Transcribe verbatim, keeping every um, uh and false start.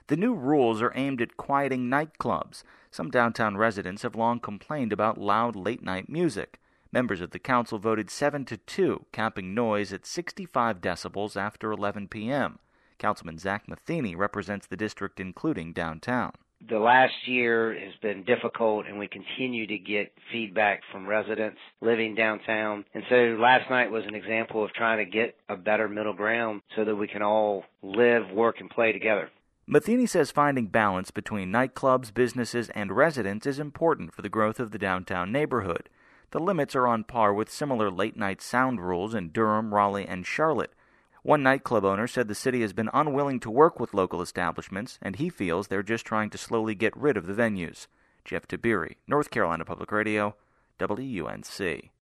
The new rules are aimed at quieting nightclubs. Some downtown residents have long complained about loud late-night music. Members of the council voted seven to two, capping noise at sixty-five decibels after eleven p.m. Councilman Zach Matheny represents the district, including downtown. The last year has been difficult, and we continue to get feedback from residents living downtown. And so last night was an example of trying to get a better middle ground so that we can all live, work, and play together. Matheny says finding balance between nightclubs, businesses, and residents is important for the growth of the downtown neighborhood. The limits are on par with similar late-night sound rules in Durham, Raleigh, and Charlotte. One nightclub owner said the city has been unwilling to work with local establishments, and he feels they're just trying to slowly get rid of the venues. Jeff Tiberi, North Carolina Public Radio, W U N C.